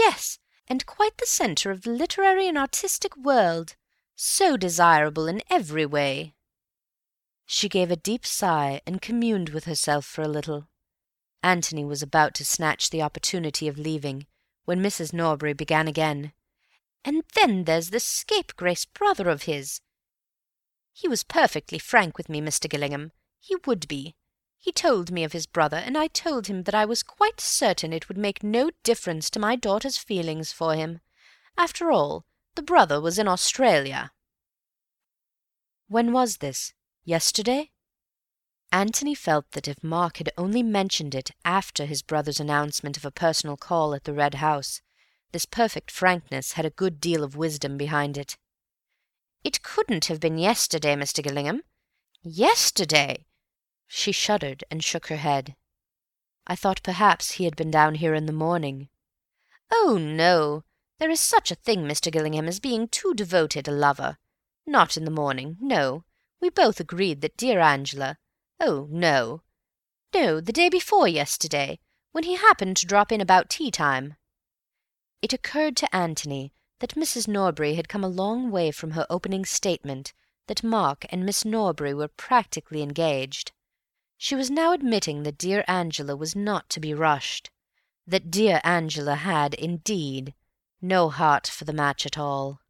Yes, and quite the centre of the literary and artistic world. So desirable in every way." She gave a deep sigh and communed with herself for a little. Antony was about to snatch the opportunity of leaving, when Mrs. Norbury began again. "And then there's this scapegrace brother of his. He was perfectly frank with me, Mr. Gillingham. He would be. He told me of his brother, and I told him that I was quite certain it would make no difference to my daughter's feelings for him. After all, the brother was in Australia." "When was this? Yesterday?" Antony felt that if Mark had only mentioned it after his brother's announcement of a personal call at the Red House, this perfect frankness had a good deal of wisdom behind it. "It couldn't have been yesterday, Mr. Gillingham. Yesterday!" She shuddered and shook her head. "I thought perhaps he had been down here in the morning." "Oh, no. There is such a thing, Mr. Gillingham, as being too devoted a lover. Not in the morning, no. We both agreed that dear Angela— Oh, no. No, the day before yesterday, when he happened to drop in about tea-time." It occurred to Antony that Mrs. Norbury had come a long way from her opening statement that Mark and Miss Norbury were practically engaged. She was now admitting that dear Angela was not to be rushed, that dear Angela had, indeed, no heart for the match at all.